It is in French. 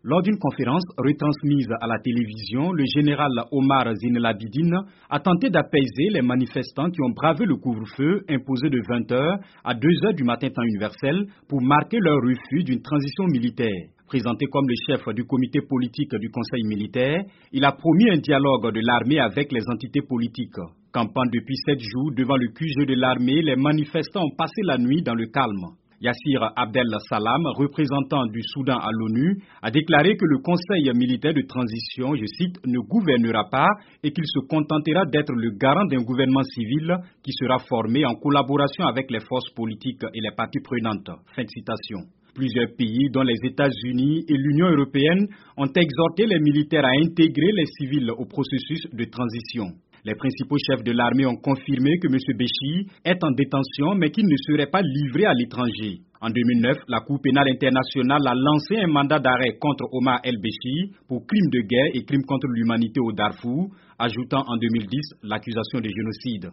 Lors d'une conférence retransmise à la télévision, le général Omar Zinelabidine a tenté d'apaiser les manifestants qui ont bravé le couvre-feu imposé de 20h à 2h du matin temps universel pour marquer leur refus d'une transition militaire. Présenté comme le chef du comité politique du Conseil militaire, il a promis un dialogue de l'armée avec les entités politiques. Campant depuis 7 jours devant le QG de l'armée, les manifestants ont passé la nuit dans le calme. Yassir Abdel Salam, représentant du Soudan à l'ONU, a déclaré que le Conseil militaire de transition, je cite, ne gouvernera pas et qu'il se contentera d'être le garant d'un gouvernement civil qui sera formé en collaboration avec les forces politiques et les parties prenantes. Fin de citation. Plusieurs pays, dont les États-Unis et l'Union européenne, ont exhorté les militaires à intégrer les civils au processus de transition. Les principaux chefs de l'armée ont confirmé que M. Béchir est en détention mais qu'il ne serait pas livré à l'étranger. En 2009, la Cour pénale internationale a lancé un mandat d'arrêt contre Omar el-Béchir pour crimes de guerre et crimes contre l'humanité au Darfour, ajoutant en 2010 l'accusation de génocide.